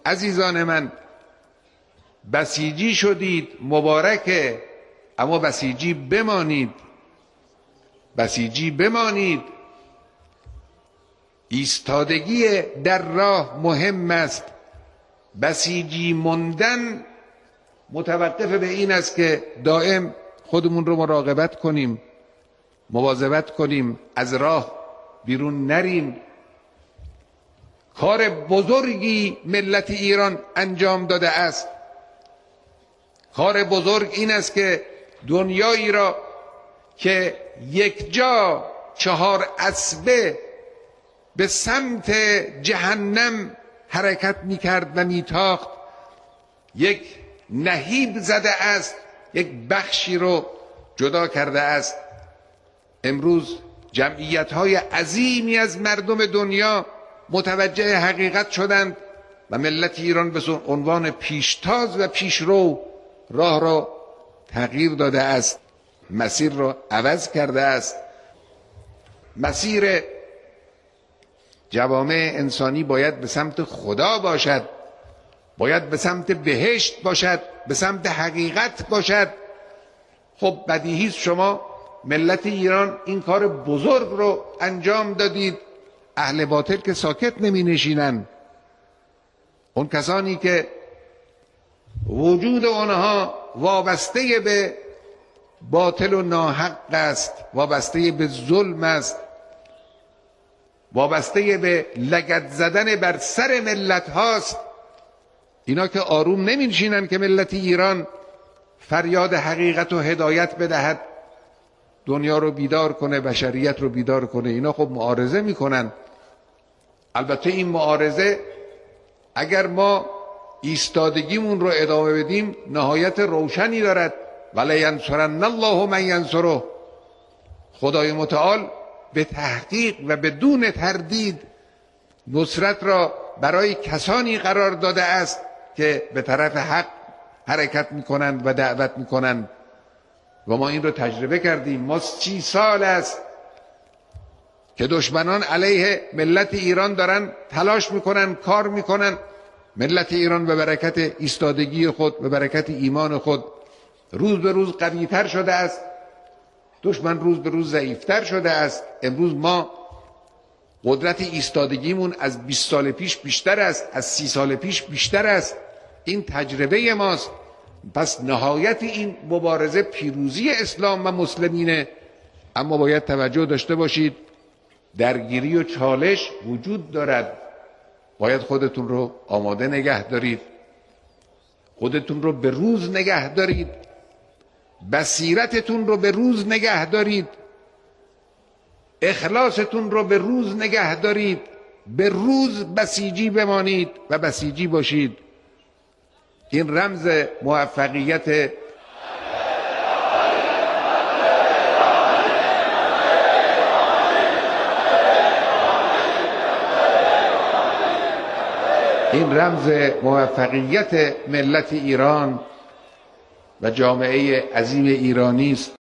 عزیزان من، بسیجی شدید مبارکه، اما بسیجی بمانید، بسیجی بمانید. ایستادگی در راه مهم است، بسیجی موندن متوقف به این است که دائم خودمون رو مراقبت کنیم، مواظبت کنیم، از راه بیرون نریم. کار بزرگی ملت ایران انجام داده است. کار بزرگ این است که دنیایی را که یک جا 4 اسبه به سمت جهنم حرکت می‌کرد و می‌تاخت، یک نهیب زده است، یک بخشی رو جدا کرده است. امروز جمعیت‌های عظیمی از مردم دنیا متوجه حقیقت شدند و ملت ایران به عنوان پیشتاز و پیشرو راه را تغییر داده است، مسیر را عوض کرده است. مسیر جوامع انسانی باید به سمت خدا باشد، باید به سمت بهشت باشد، به سمت حقیقت باشد. خب بدیهی است شما ملت ایران این کار بزرگ رو انجام دادید. اهل باطل که ساکت نمی نشینن. اون کسانی که وجود آنها وابسته به باطل و ناحق است، وابسته به ظلم است، وابسته به لگد زدن بر سر ملت هاست، اینا که آروم نمی نشینن که ملت ایران فریاد حقیقت و هدایت بدهد، دنیا رو بیدار کنه، بشریت رو بیدار کنه. اینا خب معارضه میکنن. البته این معارضه اگر ما ایستادگیمون رو ادامه بدیم نهایت روشنی دارد. ولینصرن الله من ینصره. خدای متعال به تحقیق و بدون تردید نصرت را برای کسانی قرار داده است که به طرف حق حرکت میکنند و دعوت میکنند و ما این رو تجربه کردیم. ما 30 سال است که دشمنان علیه ملت ایران دارن تلاش میکنن، کار میکنن. ملت ایران به برکت ایستادگی خود، به برکت ایمان خود روز به روز قوی‌تر شده است. دشمن روز به روز ضعیف‌تر شده است. امروز ما قدرت ایستادگیمون از 20 سال پیش بیشتر است، از 30 سال پیش بیشتر است. این تجربه ماست. پس نهایت این مبارزه پیروزی اسلام و مسلمینه. اما باید توجه داشته باشید درگیری و چالش وجود دارد. باید خودتون رو آماده نگه دارید، خودتون رو به روز نگه دارید، بصیرتتون رو به روز نگه دارید، اخلاصتون رو به روز نگه دارید. به روز بسیجی بمانید و بسیجی باشید. این رمز موفقیت ملت ایران و جامعه عظیم ایرانی است.